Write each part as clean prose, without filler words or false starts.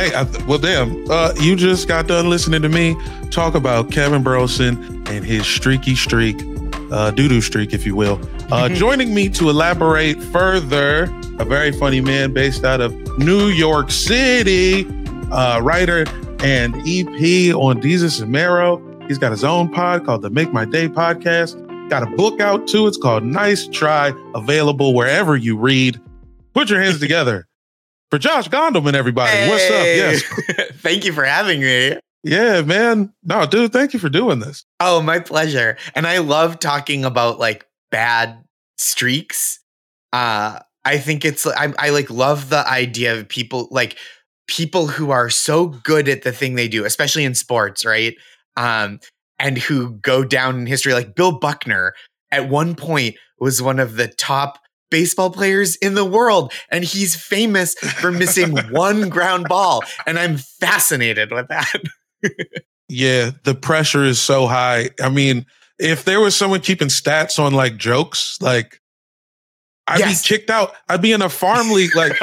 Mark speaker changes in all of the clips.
Speaker 1: Hey, well, damn. You just got done listening to me talk about Kevin Burleson and his streaky streak, doo-doo streak, if you will. Joining me to elaborate further, a very funny man based out of New York City, writer and EP on Jesus and Mero. He's got his own pod called the Make My Day Podcast. Got a book out too. It's called Nice Try, available wherever you read. Put your hands together for Josh Gondelman, everybody. Hey. What's up?
Speaker 2: Yes. Thank you for having me.
Speaker 1: Yeah, man. No, dude, thank you for doing this.
Speaker 2: Oh, my pleasure. And I love talking about like bad streaks. I think it's, I like love the idea of people who are so good at the thing they do, especially in sports, right? And who go down in history, like Bill Buckner at one point was one of the top baseball players in the world. And he's famous for missing one ground ball. And I'm fascinated with that.
Speaker 1: Yeah, the pressure is so high. I mean, if there was someone keeping stats on like jokes, like I'd be kicked out. I'd be in a farm league. Like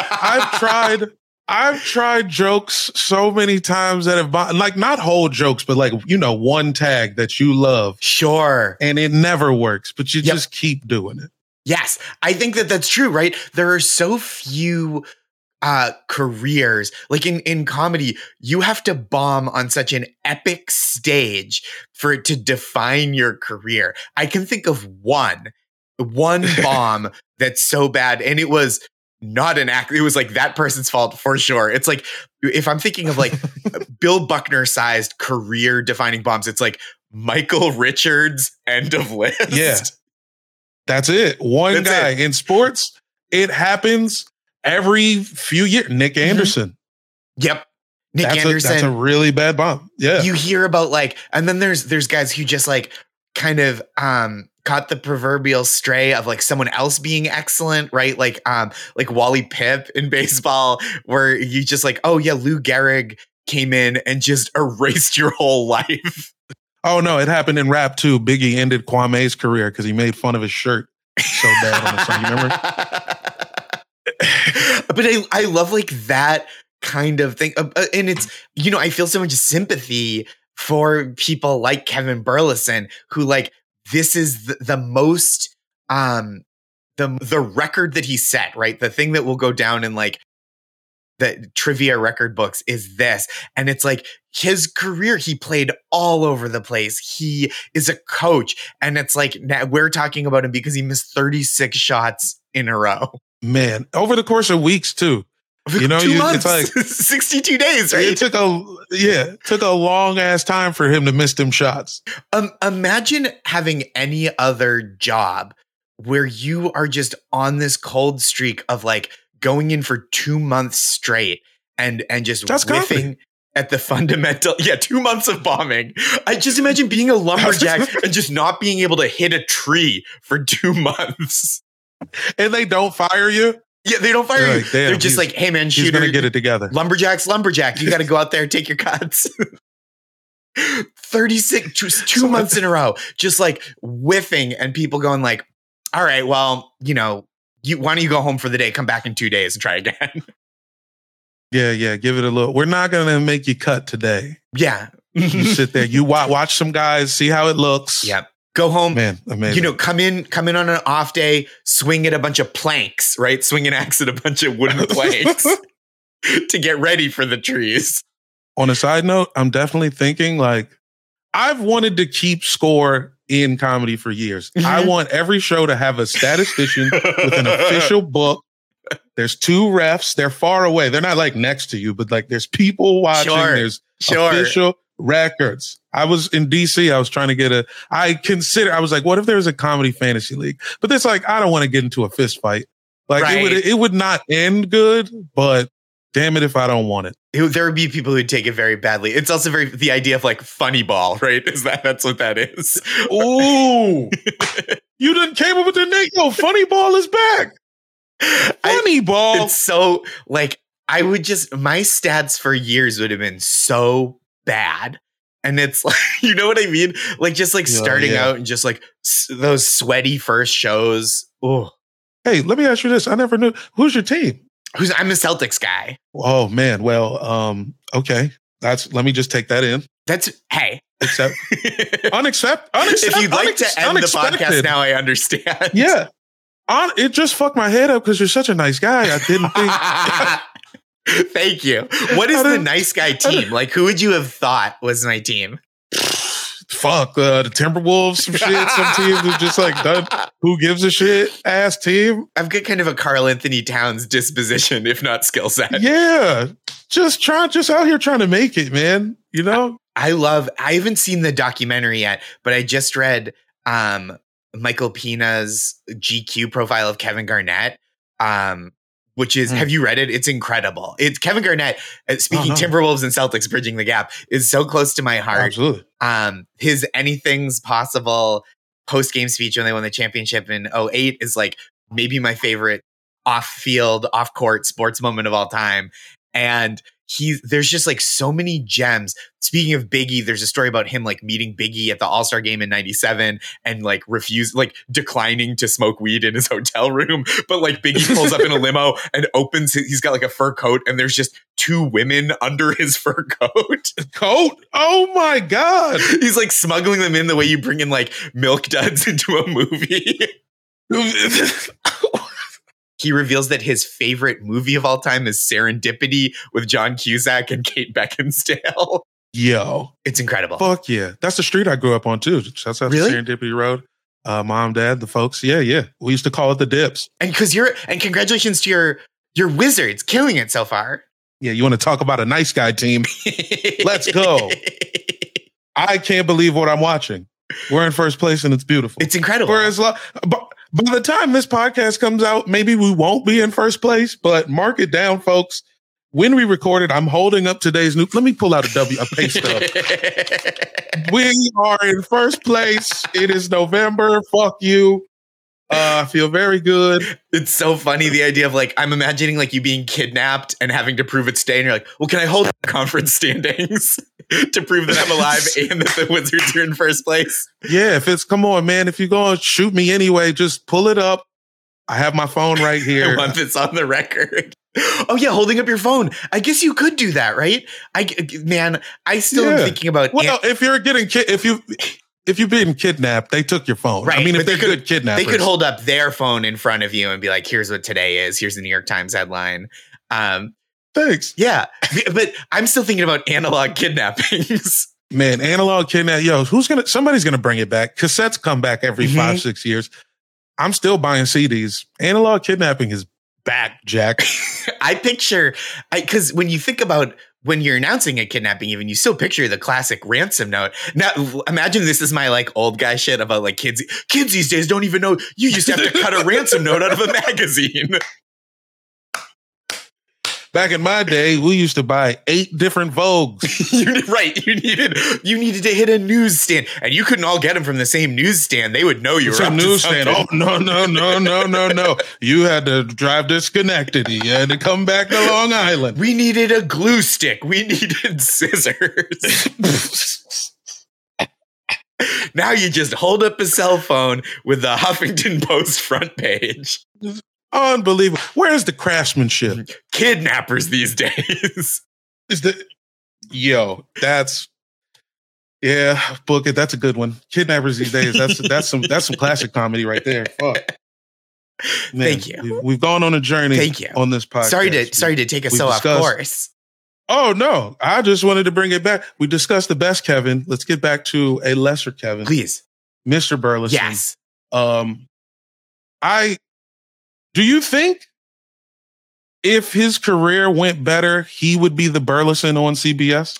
Speaker 1: I've tried jokes so many times that have like not whole jokes, but like, you know, one tag that you love.
Speaker 2: Sure.
Speaker 1: And it never works, but you just keep doing it.
Speaker 2: Yes. I think that that's true, right? There are so few careers. Like in comedy, you have to bomb on such an epic stage for it to define your career. I can think of one bomb that's so bad. And it was not an act. It was like that person's fault for sure. It's like, if I'm thinking of like Bill Buckner sized career defining bombs, it's like Michael Richards end of list.
Speaker 1: Yeah. That's it. One guy in sports. It happens every few years. Nick Anderson.
Speaker 2: Yep. Nick Anderson.
Speaker 1: That's a really bad bomb. Yeah.
Speaker 2: You hear about like, and then there's guys who just like kind of, caught the proverbial stray of like someone else being excellent, right? Like Wally Pipp in baseball, where you just like, oh yeah, Lou Gehrig came in and just erased your whole life.
Speaker 1: Oh no, it happened in rap too. Biggie ended Kwame's career because he made fun of his shirt so bad on the song. You remember?
Speaker 2: But I love like that kind of thing. And it's, you know, I feel so much sympathy for people like Kevin Burleson who like, this is the most, the record that he set, right? The thing that will go down in like the trivia record books is this. And it's like his career, he played all over the place. He is a coach. And it's like, we're talking about him because he missed 36 shots in a row.
Speaker 1: Man, over the course of weeks too. You know,
Speaker 2: 2 months,
Speaker 1: it's like
Speaker 2: 62 days, right?
Speaker 1: It took a long ass time for him to miss them shots.
Speaker 2: Imagine having any other job where you are just on this cold streak of like going in for 2 months straight and just whiffing at the fundamental. Yeah, 2 months of bombing. I just imagine being a lumberjack and just not being able to hit a tree for 2 months.
Speaker 1: And they don't fire you?
Speaker 2: Yeah, they don't fire you. Like, they're just like, hey man, shooter,
Speaker 1: he's gonna get it together.
Speaker 2: Lumberjack. You got to go out there, take your cuts. 36, just 2 months in a row, just like whiffing, and people going like, all right, well, you know, why don't you go home for the day, come back in 2 days and try again.
Speaker 1: Yeah, give it a little. We're not gonna make you cut today.
Speaker 2: Yeah,
Speaker 1: you sit there, you watch some guys, see how it looks.
Speaker 2: Yep. Go home,
Speaker 1: man. Amazing.
Speaker 2: You know, come in on an off day, swing at a bunch of planks, right? Swing an axe at a bunch of wooden planks to get ready for the trees.
Speaker 1: On a side note, I'm definitely thinking like I've wanted to keep score in comedy for years. Mm-hmm. I want every show to have a statistician with an official book. There's 2 refs. They're far away. They're not like next to you, but like there's people watching.
Speaker 2: Sure.
Speaker 1: There's official records. I was in DC. I was trying to get I was like, what if there was a comedy fantasy league? But it's like, I don't want to get into a fist fight. Like it would not end good, but damn it if I don't want it.
Speaker 2: There would be people who'd take it very badly. It's also the idea of like funny ball, right? That's what that is.
Speaker 1: Ooh. You done came up with the name. Yo, funny ball is back. Funny ball.
Speaker 2: It's so like, my stats for years would have been so bad. And it's like, you know what I mean? Like just like starting out and just like those sweaty first shows. Oh,
Speaker 1: hey, let me ask you this. I never knew. Who's your team?
Speaker 2: I'm a Celtics guy.
Speaker 1: Oh man. Well, okay. Let me just take that in.
Speaker 2: Hey.
Speaker 1: If
Speaker 2: you'd like to end the podcast now, I understand.
Speaker 1: Yeah. It just fucked my head up because you're such a nice guy. I didn't think.
Speaker 2: Thank you. What is the nice guy team? Like, who would you have thought was my team?
Speaker 1: Fuck, the Timberwolves, some shit. Some teams are just like, done. Who gives a shit ass team?
Speaker 2: I've got kind of a Karl Anthony Towns disposition, if not skill set.
Speaker 1: Yeah. Just out here trying to make it, man. You know?
Speaker 2: I haven't seen the documentary yet, but I just read Michael Pina's GQ profile of Kevin Garnett, which is, have you read it? It's incredible. It's Kevin Garnett, speaking Timberwolves and Celtics, bridging the gap, is so close to my heart.
Speaker 1: Absolutely.
Speaker 2: His Anything's Possible post-game speech when they won the championship in 2008 is like maybe my favorite off-field, off-court sports moment of all time. And there's just like so many gems. Speaking of Biggie, there's a story about him like meeting Biggie at the All-Star game in 97 and like declining to smoke weed in his hotel room. But like Biggie pulls up in a limo and he's got like a fur coat and there's just two women under his fur coat.
Speaker 1: Oh my God.
Speaker 2: He's like smuggling them in the way you bring in like Milk Duds into a movie. He reveals that his favorite movie of all time is Serendipity with John Cusack and Kate Beckinsale.
Speaker 1: Yo.
Speaker 2: It's incredible.
Speaker 1: Fuck yeah. That's the street I grew up on too. Shouts out to Serendipity Road. Mom, dad, the folks. Yeah. We used to call it the Dips.
Speaker 2: And congratulations to your Wizards, killing it so far.
Speaker 1: Yeah, you want to talk about a nice guy team? Let's go. I can't believe what I'm watching. We're in first place and it's beautiful.
Speaker 2: It's incredible.
Speaker 1: By the time this podcast comes out, maybe we won't be in first place, but mark it down, folks. When we recorded, I'm holding up today's news. Let me pull out a pay stub. We are in first place. It is November. Fuck you. I feel very good.
Speaker 2: It's so funny, the idea of like, I'm imagining like you being kidnapped and having to prove it's staying. You're like, well, can I hold conference standings to prove that I'm alive and that the Wizards are in first place?
Speaker 1: Yeah, come on, man. If you're going to shoot me anyway, just pull it up. I have my phone right here.
Speaker 2: I want this on the record. Oh yeah, holding up your phone. I guess you could do that, right? I still am thinking about.
Speaker 1: Well, if you're being kidnapped, they took your phone.
Speaker 2: Right.
Speaker 1: I mean, if they're good kidnappers.
Speaker 2: They could hold up their phone in front of you and be like, here's what today is. Here's the New York Times headline.
Speaker 1: Thanks.
Speaker 2: Yeah. But I'm still thinking about analog kidnappings.
Speaker 1: Man, analog kidnap. Yo, somebody's going to bring it back. Cassettes come back every 5-6 years. I'm still buying CDs. Analog kidnapping is back, Jack.
Speaker 2: I picture, because when you think about when you're announcing a kidnapping, even you still picture the classic ransom note. Now, imagine this is my like old guy shit about like kids these days don't even know you used to have to cut a ransom note out of a magazine.
Speaker 1: Back in my day, we used to buy 8 different Vogues.
Speaker 2: Right. You needed to hit a newsstand, and you couldn't all get them from the same newsstand. They would know you were up to something.
Speaker 1: Oh, no. You had to drive to Schenectady. You had to come back to Long Island.
Speaker 2: We needed a glue stick. We needed scissors. Now you just hold up a cell phone with the Huffington Post front page.
Speaker 1: Unbelievable. Where's the craftsmanship?
Speaker 2: Kidnappers these days.
Speaker 1: Book it. That's a good one. Kidnappers these days. That's some classic comedy right there. Fuck. Man,
Speaker 2: thank you.
Speaker 1: We've gone on a journey.
Speaker 2: Thank you.
Speaker 1: On this podcast.
Speaker 2: Sorry to take us so off course.
Speaker 1: Oh no. I just wanted to bring it back. We discussed the best Kevin. Let's get back to a lesser Kevin.
Speaker 2: Please.
Speaker 1: Mr. Burleson.
Speaker 2: Yes.
Speaker 1: Do you think if his career went better, he would be the Burleson on CBS?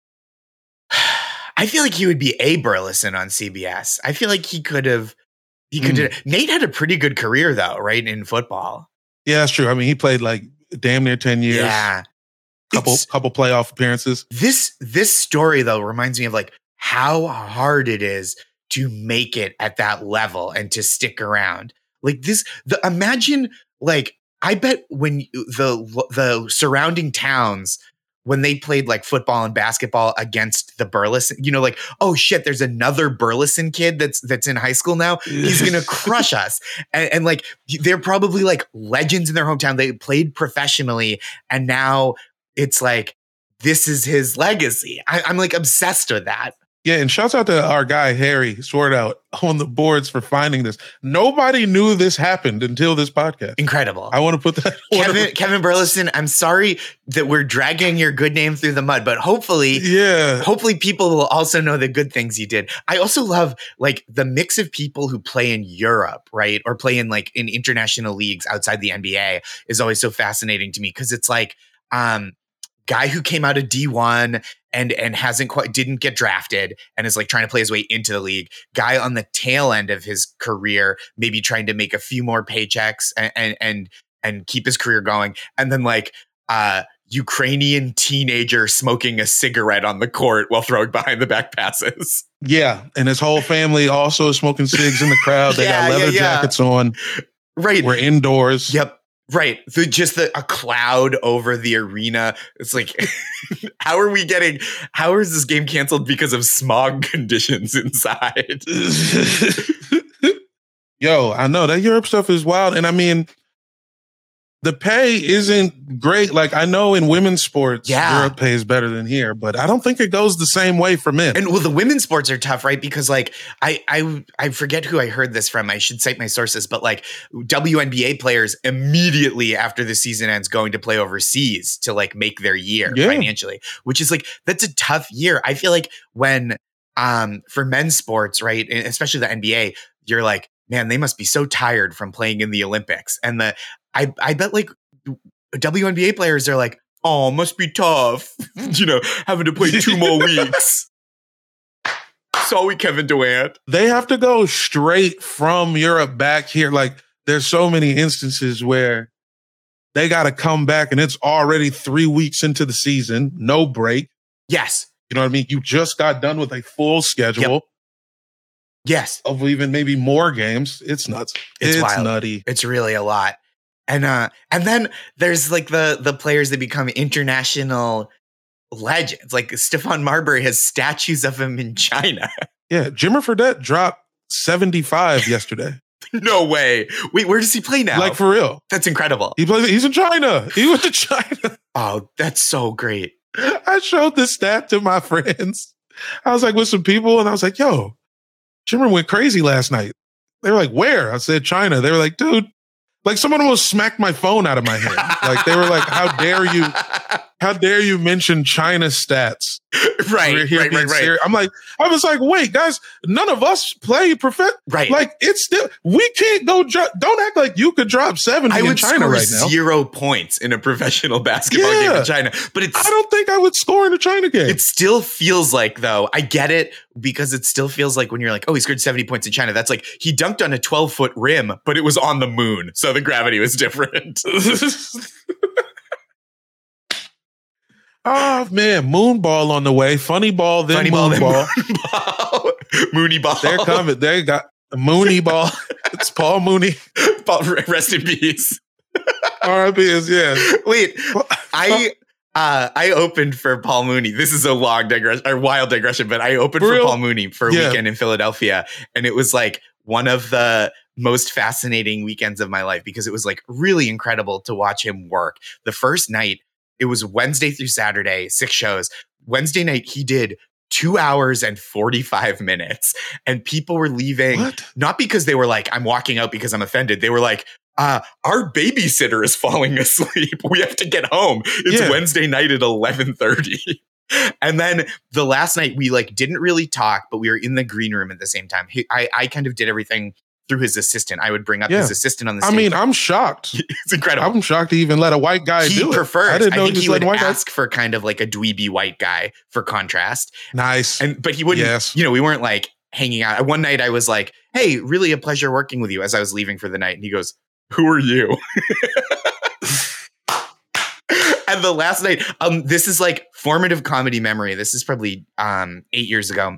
Speaker 2: I feel like he would be a Burleson on CBS. I feel like he could do it. Nate had a pretty good career though, right? In football.
Speaker 1: Yeah, that's true. I mean, he played like damn near 10 years.
Speaker 2: Yeah.
Speaker 1: Couple playoff appearances.
Speaker 2: This story though reminds me of like how hard it is to make it at that level and to stick around. Like imagine, like, I bet when the surrounding towns when they played like football and basketball against the Burleson, like, oh shit, there's another Burleson kid that's in high school now. He's going to crush us. And like, they're probably like legends in their hometown. They played professionally. And now it's like, this is his legacy. I'm like obsessed with that.
Speaker 1: Yeah, and shouts out to our guy, Harry Swartout, on the boards for finding this. Nobody knew this happened until this podcast.
Speaker 2: Incredible.
Speaker 1: I want to put that.
Speaker 2: Kevin Burleson, I'm sorry that we're dragging your good name through the mud, but hopefully people will also know the good things you did. I also love like the mix of people who play in Europe, right? Or play in like in international leagues outside the NBA is always so fascinating to me because it's like, guy who came out of D1 and didn't get drafted and is like trying to play his way into the league. Guy on the tail end of his career, maybe trying to make a few more paychecks and keep his career going. And then like Ukrainian teenager smoking a cigarette on the court while throwing behind the back passes.
Speaker 1: Yeah, and his whole family also smoking cigs in the crowd. They got leather jackets on.
Speaker 2: Right,
Speaker 1: we're indoors.
Speaker 2: Yep. Right. A cloud over the arena. It's like, how is this game canceled because of smog conditions inside?
Speaker 1: Yo, I know that Europe stuff is wild. And I mean, the pay isn't great. Like I know in women's sports, Europe pays better than here, but I don't think it goes the same way for men.
Speaker 2: And well, the women's sports are tough, right? Because like I forget who I heard this from. I should cite my sources, but like WNBA players immediately after the season ends going to play overseas to like make their year financially, which is like that's a tough year. I feel like when for men's sports, right, and especially the NBA, you're like, man, they must be so tired from playing in the Olympics. And I bet like WNBA players are like, oh, must be tough, having to play 2 more weeks. Sorry, Kevin Durant.
Speaker 1: They have to go straight from Europe back here. Like there's so many instances where they got to come back and it's already 3 weeks into the season, no break.
Speaker 2: Yes.
Speaker 1: You know what I mean? You just got done with a full schedule.
Speaker 2: Yep. Yes.
Speaker 1: Of even maybe more games. It's nuts. It's
Speaker 2: wild.
Speaker 1: Nutty.
Speaker 2: It's really a lot. And then there's like the players that become international legends. Like Stephon Marbury has statues of him in China.
Speaker 1: Yeah, Jimmer Fredette dropped 75 yesterday.
Speaker 2: No way. Wait, where does he play now?
Speaker 1: Like for real.
Speaker 2: That's incredible.
Speaker 1: He's in China. He went to China.
Speaker 2: Oh, that's so great.
Speaker 1: I showed this stat to my friends. I was like with some people and I was like, yo, Jimmer went crazy last night. They were like, where? I said, China. They were like, dude, like someone almost smacked my phone out of my hand. Like they were like, how dare you mention China stats?
Speaker 2: Right.
Speaker 1: I was like, wait, guys, none of us play
Speaker 2: Right.
Speaker 1: Like it's still, we can't go, don't act like you could drop 70 in China right now.
Speaker 2: 0 points in a professional basketball game in China. But I
Speaker 1: don't think I would score in a China game.
Speaker 2: It still feels like, though, I get it because it still feels like when you're like, oh, he scored 70 points in China. That's like he dunked on a 12-foot rim, but it was on the moon. So the gravity was different.
Speaker 1: Oh man, Moonball on the way. Funny ball, then Moonball.
Speaker 2: Mooney ball.
Speaker 1: They're coming. They got Mooney ball. It's Paul Mooney.
Speaker 2: Rest in peace.
Speaker 1: R.I.P. is
Speaker 2: Wait, I opened for Paul Mooney. This is a wild digression, but I opened for Paul Mooney for a weekend in Philadelphia, and it was like one of the most fascinating weekends of my life because it was like really incredible to watch him work. The first night. It was Wednesday through Saturday, 6 shows. Wednesday night, he did 2 hours and 45 minutes. And people were leaving, not because they were like, I'm walking out because I'm offended. They were like, our babysitter is falling asleep. We have to get home. It's Wednesday night at 11:30. And then the last night, we like didn't really talk, but we were in the green room at the same time. I kind of did everything through his assistant. I would bring up his assistant on the stage.
Speaker 1: I mean, I'm shocked.
Speaker 2: It's incredible.
Speaker 1: I'm shocked to even let a white guy do it.
Speaker 2: I think he would ask for kind of like a dweeby white guy for contrast.
Speaker 1: Nice.
Speaker 2: But he wouldn't, we weren't like hanging out. One night I was like, hey, really a pleasure working with you as I was leaving for the night. And he goes, who are you? And the last night, this is like formative comedy memory. This is probably 8 years ago.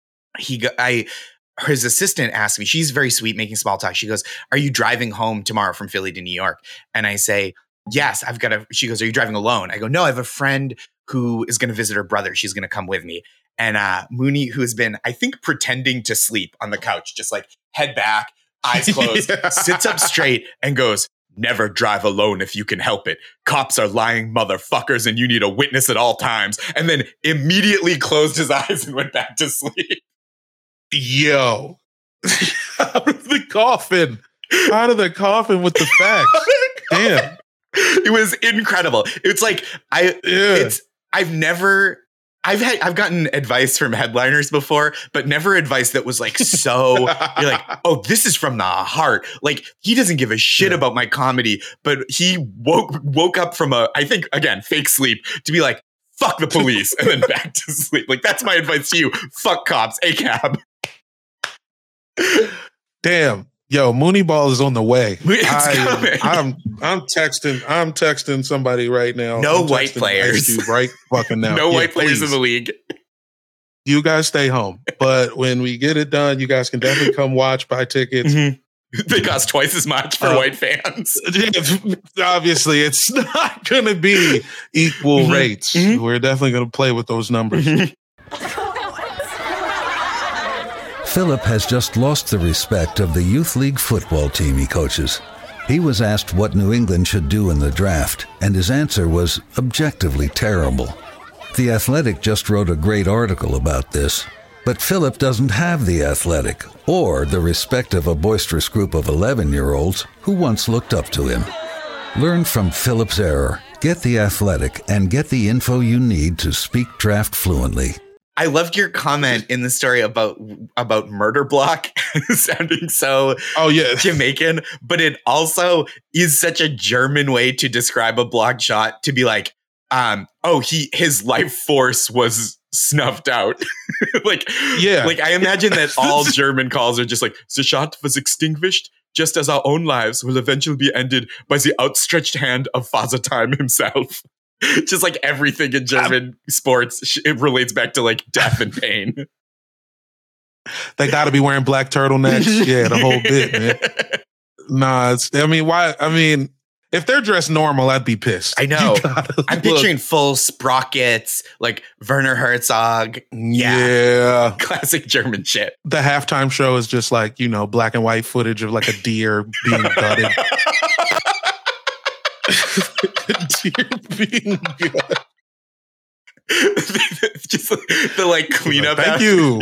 Speaker 2: His assistant asked me, she's very sweet, making small talk. She goes, are you driving home tomorrow from Philly to New York? And I say, yes, she goes, are you driving alone? I go, no, I have a friend who is going to visit her brother. She's going to come with me. And Mooney, who has been, I think, pretending to sleep on the couch, just like head back, eyes closed, sits up straight and goes, "Never drive alone if you can help it. Cops are lying motherfuckers and you need a witness at all times." And then immediately closed his eyes and went back to sleep.
Speaker 1: Yo. Out of the coffin. Out of the coffin with the facts. Damn.
Speaker 2: It was incredible. It's like I've gotten advice from headliners before, but never advice that was like so you're like, oh, this is from the heart. Like, he doesn't give a shit about my comedy, but he woke up from I think again, fake sleep to be like, fuck the police, and then back to sleep. Like, that's my advice to you. Fuck cops, ACAB.
Speaker 1: Damn. Yo, Mooney Ball is on the way.
Speaker 2: I'm
Speaker 1: texting somebody right now.
Speaker 2: No white players.
Speaker 1: Right fucking now.
Speaker 2: No white players in the league.
Speaker 1: You guys stay home. But when we get it done, you guys can definitely come watch, buy tickets.
Speaker 2: Mm-hmm. They cost twice as much for white fans.
Speaker 1: Obviously, it's not going to be equal rates. We're definitely going to play with those numbers.
Speaker 3: Philip has just lost the respect of the youth league football team he coaches. He was asked what New England should do in the draft, and his answer was objectively terrible. The Athletic just wrote a great article about this, but Philip doesn't have the Athletic or the respect of a boisterous group of 11-year-olds who once looked up to him. Learn from Philip's error, get the Athletic, and get the info you need to speak draft fluently.
Speaker 2: I loved your comment in the story about Murder Block sounding so Jamaican, but it also is such a German way to describe a blocked shot, to be like, his life force was snuffed out. Like I imagine that all German calls are just like, the shot was extinguished, just as our own lives will eventually be ended by the outstretched hand of Father Time himself. Just like everything in German sports, it relates back to like death and pain.
Speaker 1: They got to be wearing black turtlenecks. Yeah, the whole bit, man. Nah, if they're dressed normal, I'd be pissed.
Speaker 2: I know. I'm picturing full sprockets, like Werner Herzog. Yeah. Classic German shit.
Speaker 1: The halftime show is just like, black and white footage of like a deer being gutted. Deer being good.
Speaker 2: Just the like cleanup.
Speaker 1: Thank you.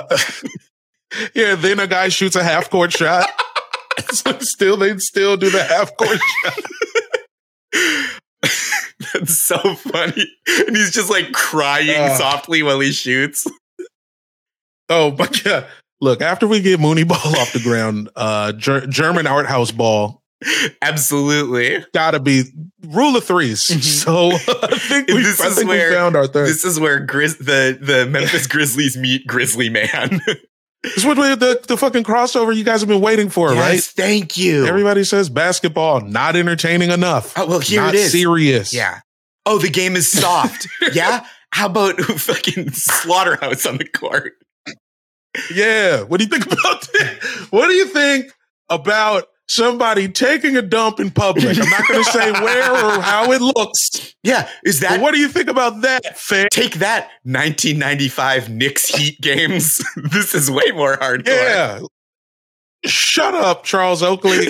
Speaker 1: Then a guy shoots a half court shot. They'd still do the half court shot.
Speaker 2: That's so funny. And he's just like crying softly while he shoots.
Speaker 1: Oh my God. Look, after we get Mooney Ball off the ground, German art house ball.
Speaker 2: Absolutely.
Speaker 1: Gotta be rule of threes. So I think we found our third.
Speaker 2: This is where the Memphis Grizzlies meet Grizzly Man.
Speaker 1: This is what the fucking crossover you guys have been waiting for, right?
Speaker 2: Yes, thank you.
Speaker 1: Everybody says basketball, not entertaining enough.
Speaker 2: Oh, well, here
Speaker 1: not
Speaker 2: it is.
Speaker 1: Serious.
Speaker 2: Yeah. Oh, the game is soft. Yeah? How about fucking Slaughterhouse on the court?
Speaker 1: Yeah. What do you think about that? What do you think about somebody taking a dump in public? I'm not going to say where or how it looks.
Speaker 2: Yeah, but
Speaker 1: what do you think about that, fam?
Speaker 2: Take that, 1995 Knicks Heat games. This is way more hardcore.
Speaker 1: Yeah. Shut up, Charles Oakley.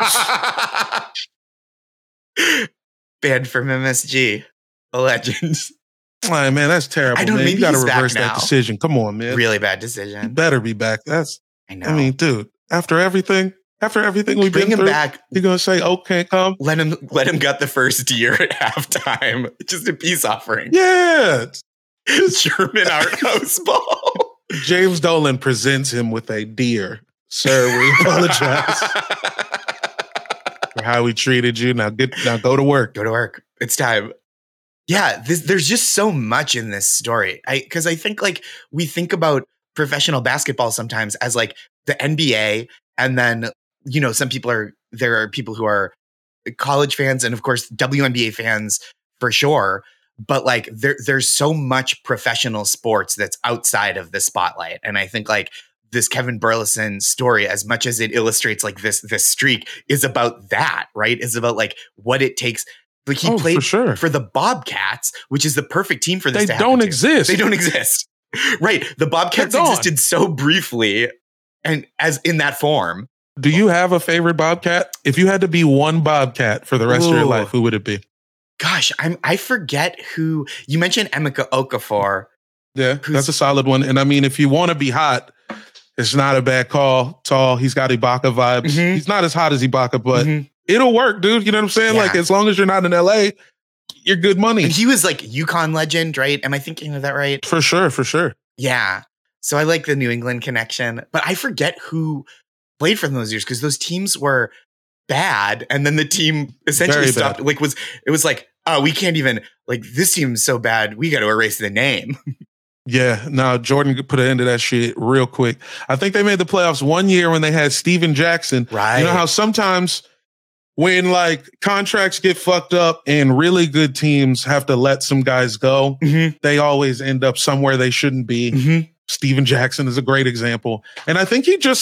Speaker 2: Banned from MSG. A legend.
Speaker 1: Oh, man, that's terrible.
Speaker 2: I don't
Speaker 1: man.
Speaker 2: You
Speaker 1: got to reverse that decision. Come on, man.
Speaker 2: Really bad decision.
Speaker 1: You better be back.
Speaker 2: I know.
Speaker 1: Dude, after everything we've
Speaker 2: bring
Speaker 1: been
Speaker 2: him
Speaker 1: through,
Speaker 2: back.
Speaker 1: You're gonna say, "Okay, come."
Speaker 2: Let him gut the first deer at halftime. Just a peace offering.
Speaker 1: Yeah,
Speaker 2: German art house ball.
Speaker 1: James Dolan presents him with a deer. Sir, we apologize for how we treated you. Now go to work.
Speaker 2: Go to work. It's time. Yeah, there's just so much in this story. Because I think like we think about professional basketball sometimes as like the NBA, and then there are people who are college fans, and of course WNBA fans for sure. But like there's so much professional sports that's outside of the spotlight, and I think like this Kevin Burleson story, as much as it illustrates like this streak, is about that, right? It's about like what it takes. Like he played
Speaker 1: for sure.
Speaker 2: for the Bobcats, which is the perfect team for this.
Speaker 1: They
Speaker 2: to happen
Speaker 1: don't
Speaker 2: to.
Speaker 1: exist.
Speaker 2: They don't exist. Right. The Bobcats existed so briefly and as in that form.
Speaker 1: Do you have a favorite Bobcat? If you had to be one Bobcat for the rest of your life, who would it be?
Speaker 2: Gosh, I forget who you mentioned. Emeka Okafor.
Speaker 1: Yeah, that's a solid one. And I mean, if you want to be hot, it's not a bad call. Tall. He's got Ibaka vibes.
Speaker 2: Mm-hmm.
Speaker 1: He's not as hot as Ibaka, but it'll work, dude. You know what I'm saying? Yeah. Like, as long as you're not in LA, you're good money.
Speaker 2: And he was like UConn legend, right? Am I thinking of that right?
Speaker 1: For sure, for sure.
Speaker 2: Yeah. So I like the New England connection, but I forget who played for them those years because those teams were bad. And then the team essentially
Speaker 1: Very
Speaker 2: stopped.
Speaker 1: bad.
Speaker 2: Like it was like, oh, we can't even, like, this team's so bad, we got to erase the name.
Speaker 1: Yeah, no, Jordan could put an end to that shit real quick. I think they made the playoffs one year when they had Steven Jackson.
Speaker 2: Right.
Speaker 1: You know how sometimes when like contracts get fucked up and really good teams have to let some guys go, they always end up somewhere they shouldn't be. Steven Jackson is a great example. And I think he just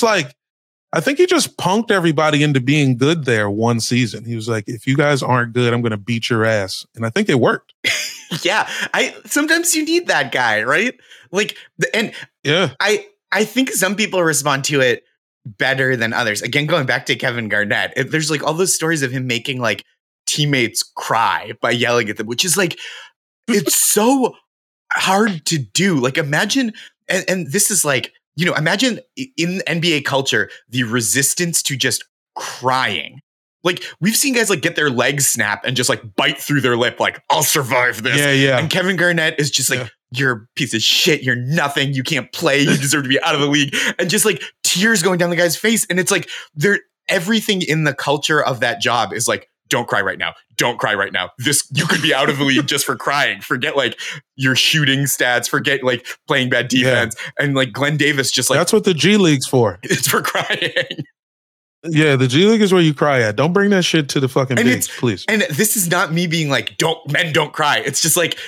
Speaker 1: punked everybody into being good there one season. He was like, if you guys aren't good, I'm going to beat your ass. And I think it worked.
Speaker 2: Yeah. Sometimes you need that guy, right? Like, and
Speaker 1: yeah,
Speaker 2: I think some people respond to it better than others. Again, going back to Kevin Garnett, there's like all those stories of him making like teammates cry by yelling at them, which is like, it's so hard to do. Like, imagine, and this is like, you know, imagine in NBA culture, the resistance to just crying. Like, we've seen guys like get their legs snap and just like bite through their lip, like, I'll survive this.
Speaker 1: Yeah.
Speaker 2: And Kevin Garnett is just like, you're a piece of shit. You're nothing. You can't play. You deserve to be out of the league. And just like tears going down the guy's face. And it's like, everything in the culture of that job is like, don't cry right now. Don't cry right now. You could be out of the league just for crying. Forget like your shooting stats. Forget like playing bad defense. Yeah. And like Glenn Davis just like.
Speaker 1: That's what the G League's for.
Speaker 2: It's for crying.
Speaker 1: Yeah, the G League is where you cry at. Don't bring that shit to the fucking bigs, please.
Speaker 2: And this is not me being like, men don't cry. It's just like,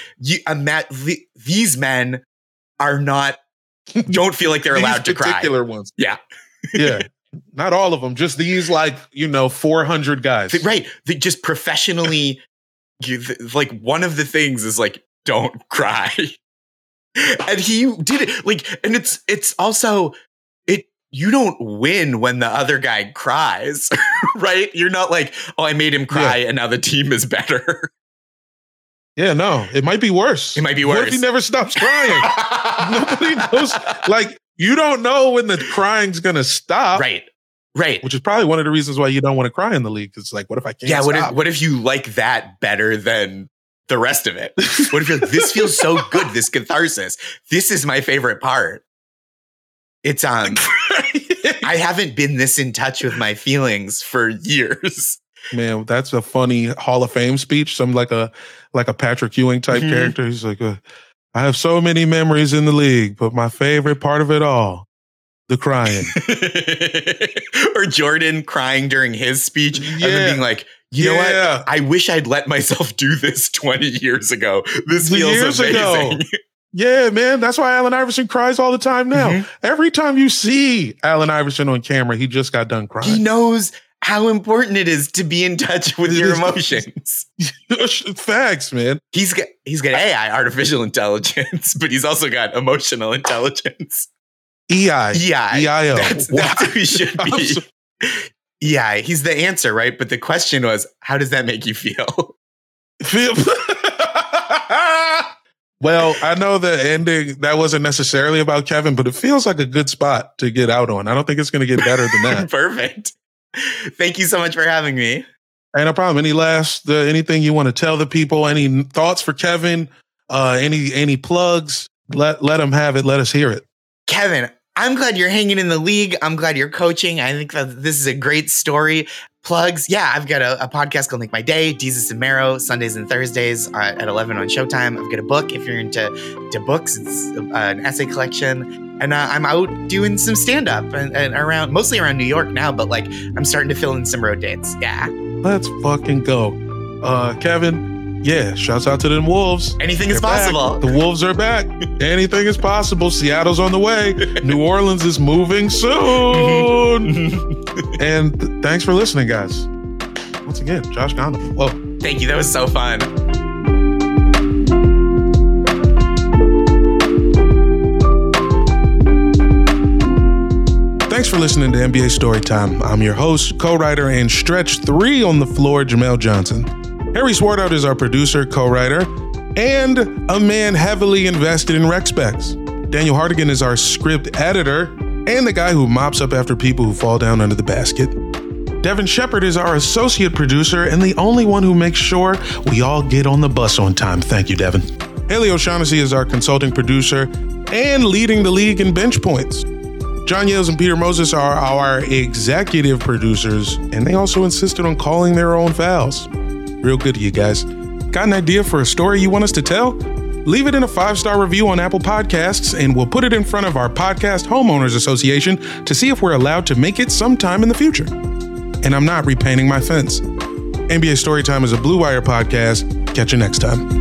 Speaker 2: these men are not, don't feel like they're allowed to cry.
Speaker 1: These particular ones.
Speaker 2: Yeah.
Speaker 1: Yeah. Not all of them, just these like, 400 guys.
Speaker 2: Right. They just professionally, like one of the things is like, don't cry. And he did it. Like, and it's also, you don't win when the other guy cries, right? You're not like, oh, I made him cry and now the team is better.
Speaker 1: Yeah, no, it might be worse.
Speaker 2: It might be worse.
Speaker 1: What if he never stops crying? Nobody knows. Like, you don't know when the crying's going to stop.
Speaker 2: Right.
Speaker 1: Which is probably one of the reasons why you don't want to cry in the league. It's like, what if I can't stop?
Speaker 2: What if you like that better than the rest of it? What if you're like, this feels so good, this catharsis. This is my favorite part. It's I haven't been this in touch with my feelings for years.
Speaker 1: Man, that's a funny Hall of Fame speech. Some like a Patrick Ewing type character. He's like, I have so many memories in the league, but my favorite part of it all, the crying.
Speaker 2: Or Jordan crying during his speech and then being like, you know what? I wish I'd let myself do this 20 years ago. This feels amazing.
Speaker 1: Yeah, man. That's why Allen Iverson cries all the time now. Every time you see Allen Iverson on camera, he just got done crying.
Speaker 2: He knows how important it is to be in touch with your emotions.
Speaker 1: Facts, man.
Speaker 2: He's got AI, artificial intelligence, but he's also got emotional intelligence.
Speaker 1: EIO.
Speaker 2: That's who he should be. EI. He's the answer, right? But the question was, how does that make you feel?
Speaker 1: Well, I know the ending, that wasn't necessarily about Kevin, but it feels like a good spot to get out on. I don't think it's going to get better than that.
Speaker 2: Perfect. Thank you so much for having me.
Speaker 1: Hey, no problem. Anything you want to tell the people? Any thoughts for Kevin? Any plugs? Let them have it. Let us hear it.
Speaker 2: Kevin, I'm glad you're hanging in the league. I'm glad you're coaching. I think that this is a great story. Plugs. Yeah, I've got a podcast called Make My Day, Jesus and Marrow, Sundays and Thursdays at 11 on Showtime. I've got a book. If you're into books, it's an essay collection. And I'm out doing some stand-up and mostly around New York now, but like I'm starting to fill in some road dates. Yeah.
Speaker 1: Let's fucking go. Kevin, shouts out to them Wolves.
Speaker 2: Anything is possible.
Speaker 1: The Wolves are back. Anything is possible. Seattle's on the way. New Orleans is moving soon. And thanks for listening, guys. once again, Josh Gondom. Whoa.
Speaker 2: Thank you. That was so fun.
Speaker 1: Thanks for listening to NBA Storytime. I'm your host, co-writer, and stretch 3 on the floor, Jamel Johnson. Harry Swartout is our producer, co-writer, and a man heavily invested in rec specs. Daniel Hardigan is our script editor and the guy who mops up after people who fall down under the basket. Devin Shepard is our associate producer and the only one who makes sure we all get on the bus on time. Thank you, Devin. Haley O'Shaughnessy is our consulting producer and leading the league in bench points. John Yales and Peter Moses are our executive producers, and they also insisted on calling their own fouls. Real good to you guys. Got an idea for a story you want us to tell? Leave it in a 5-star review on Apple Podcasts, and we'll put it in front of our Podcast Homeowners Association to see if we're allowed to make it sometime in the future. And I'm not repainting my fence. NBA Storytime is a Blue Wire podcast. Catch you next time.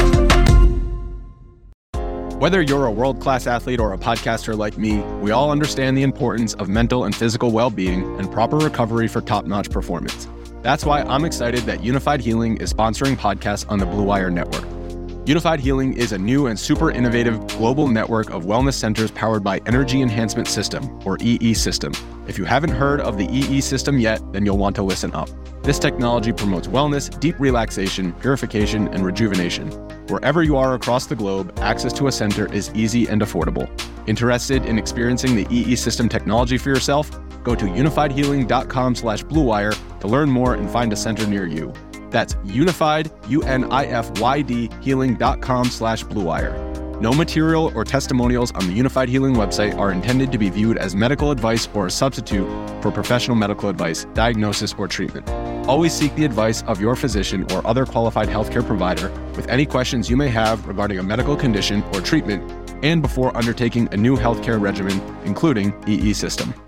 Speaker 4: Whether you're a world-class athlete or a podcaster like me, we all understand the importance of mental and physical well-being and proper recovery for top-notch performance. That's why I'm excited that Unified Healing is sponsoring podcasts on the Blue Wire Network. Unified Healing is a new and super innovative global network of wellness centers powered by Energy Enhancement System, or EE System. If you haven't heard of the EE System yet, then you'll want to listen up. This technology promotes wellness, deep relaxation, purification, and rejuvenation. Wherever you are across the globe, access to a center is easy and affordable. Interested in experiencing the EE System technology for yourself? Go to unifiedhealing.com/bluewire to learn more and find a center near you. That's unified, UNIFYD, healing.com/bluewire. No material or testimonials on the Unified Healing website are intended to be viewed as medical advice or a substitute for professional medical advice, diagnosis, or treatment. Always seek the advice of your physician or other qualified healthcare provider with any questions you may have regarding a medical condition or treatment and before undertaking a new healthcare regimen, including EE System.